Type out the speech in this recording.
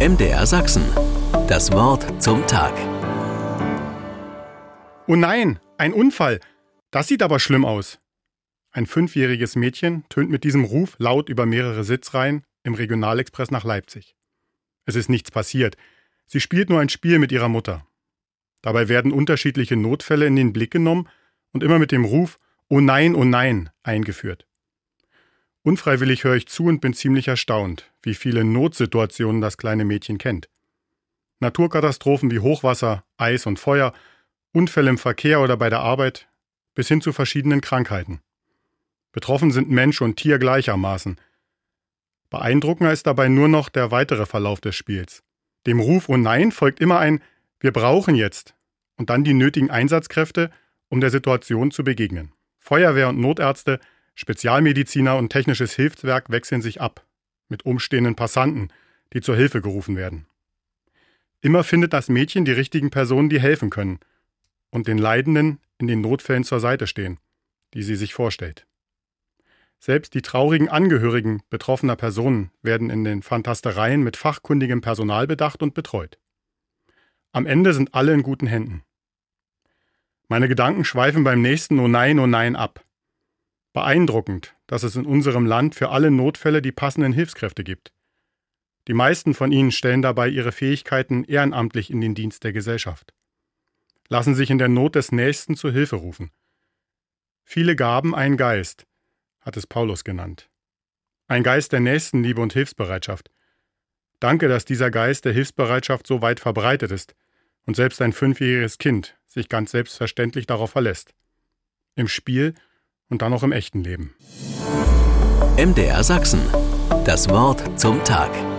MDR Sachsen. Das Wort zum Tag. Oh nein, ein Unfall. Das sieht aber schlimm aus. Ein 5-jähriges Mädchen tönt mit diesem Ruf laut über mehrere Sitzreihen im Regionalexpress nach Leipzig. Es ist nichts passiert. Sie spielt nur ein Spiel mit ihrer Mutter. Dabei werden unterschiedliche Notfälle in den Blick genommen und immer mit dem Ruf oh nein, eingeführt. Unfreiwillig höre ich zu und bin ziemlich erstaunt, wie viele Notsituationen das kleine Mädchen kennt. Naturkatastrophen wie Hochwasser, Eis und Feuer, Unfälle im Verkehr oder bei der Arbeit, bis hin zu verschiedenen Krankheiten. Betroffen sind Mensch und Tier gleichermaßen. Beeindruckender ist dabei nur noch der weitere Verlauf des Spiels. Dem Ruf oh nein folgt immer ein Wir brauchen jetzt und dann die nötigen Einsatzkräfte, um der Situation zu begegnen. Feuerwehr und Notärzte, Spezialmediziner und technisches Hilfswerk wechseln sich ab, mit umstehenden Passanten, die zur Hilfe gerufen werden. Immer findet das Mädchen die richtigen Personen, die helfen können und den Leidenden in den Notfällen zur Seite stehen, die sie sich vorstellt. Selbst die traurigen Angehörigen betroffener Personen werden in den Fantastereien mit fachkundigem Personal bedacht und betreut. Am Ende sind alle in guten Händen. Meine Gedanken schweifen beim nächsten Oh nein ab. Beeindruckend, dass es in unserem Land für alle Notfälle die passenden Hilfskräfte gibt. Die meisten von ihnen stellen dabei ihre Fähigkeiten ehrenamtlich in den Dienst der Gesellschaft. Lassen sich in der Not des Nächsten zur Hilfe rufen. Viele Gaben ein Geist, hat es Paulus genannt. Ein Geist der Nächstenliebe und Hilfsbereitschaft. Danke, dass dieser Geist der Hilfsbereitschaft so weit verbreitet ist und selbst ein 5-jähriges Kind sich ganz selbstverständlich darauf verlässt. Im Spiel und dann auch im echten Leben. MDR Sachsen. Das Wort zum Tag.